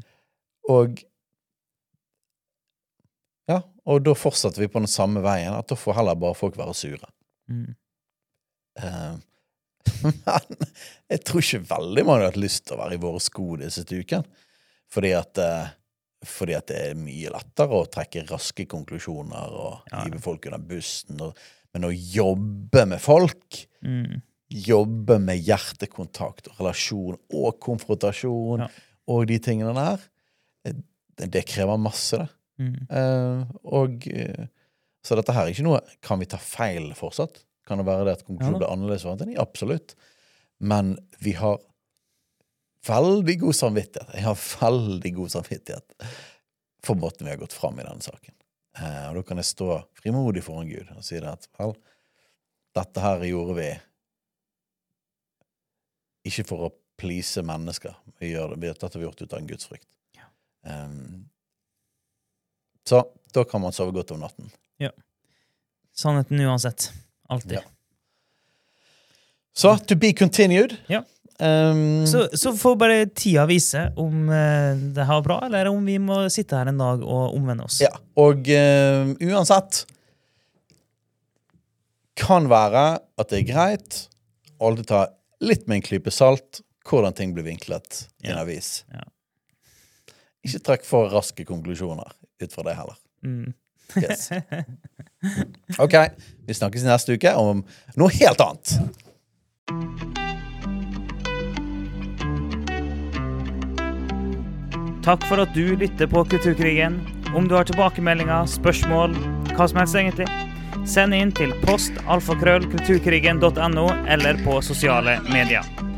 Og da fortsetter vi på den samme veien, at da får heller bare folk være sure. Men jeg tror ikke veldig mange har hatt lyst til å være i våre sko de siste uken. Fordi at det mye lettere å trekke raske konklusjoner og hive folk under bussen, men å jobbe med folk, jobbe med hjertekontakt og relasjon og konfrontasjon og de tingene der, det krever masse det. Så dette her ikke noe, kan vi ta feil fortsatt? Kan det være det at konklusjonen blir annerledes for hverandre? Absolutt. Men vi har veldig god samvittighet. Jeg har veldig god samvittighet for måten vi har gått fram i denne saken. Og da kan jeg stå frimodig foran Gud og si det at, dette her gjorde vi ikke for å please mennesker. Dette har vi gjort ut av en Guds frykt. Så da kan man sove godt om natten. Ja. Sannheten uansett. Alltid. Så, to be continued. Ja. Så får bare tida vise om det her var bra, eller om vi må sitte her en dag og omvende oss. Ja, og uansett kan være at det greit å alltid ta litt med en klype salt hvordan ting blir vinklet i en avis. Ikke trekk for raske konklusjoner ut fra det heller. Yes. Ok, vi snakkes neste uke om noe helt annet. Takk for at du lytter på Kulturkrigen. Om du har tilbakemeldinger, spørsmål, hva som helst egentlig, send inn til post@kulturkrigen.no eller på sosiale medier.